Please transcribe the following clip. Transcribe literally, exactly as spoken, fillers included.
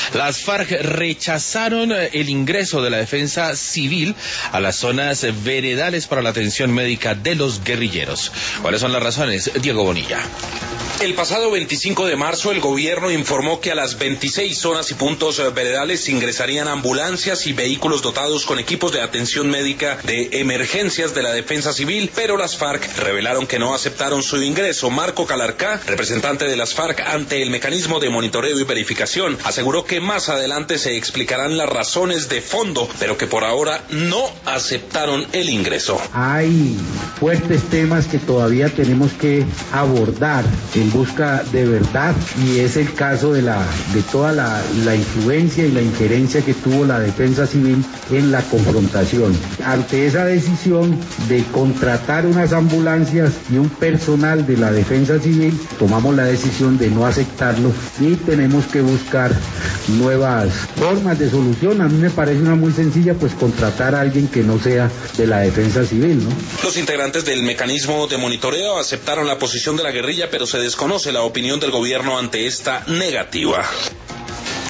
Las FARC rechazaron el ingreso de la defensa civil a las zonas veredales para la atención médica de los guerrilleros. ¿Cuáles son las razones? Diego Bonilla. El pasado veinticinco de marzo el gobierno informó que a las veintiséis zonas y puntos veredales ingresarían ambulancias y vehículos dotados con equipos de atención médica de emergencias de la defensa civil, pero las FARC revelaron que no aceptaron su ingreso. Marco Calarcá, representante de las FARC ante el mecanismo de monitoreo y verificación, aseguró que más adelante se explicarán las razones de fondo, pero que por ahora no aceptaron el ingreso. Hay fuertes temas que todavía tenemos que abordar en busca de verdad, y es el caso de la de toda la, la influencia y la injerencia que tuvo la defensa civil en la confrontación. Ante esa decisión de contratar unas ambulancias y un personal de la defensa civil, tomamos la decisión de no aceptarlo y tenemos que buscar nuevas formas de solución. A mí me parece una muy sencilla, pues contratar a alguien que no sea de la defensa civil, ¿no? Los integrantes del mecanismo de monitoreo aceptaron la posición de la guerrilla, pero se desconoce la opinión del gobierno ante esta negativa.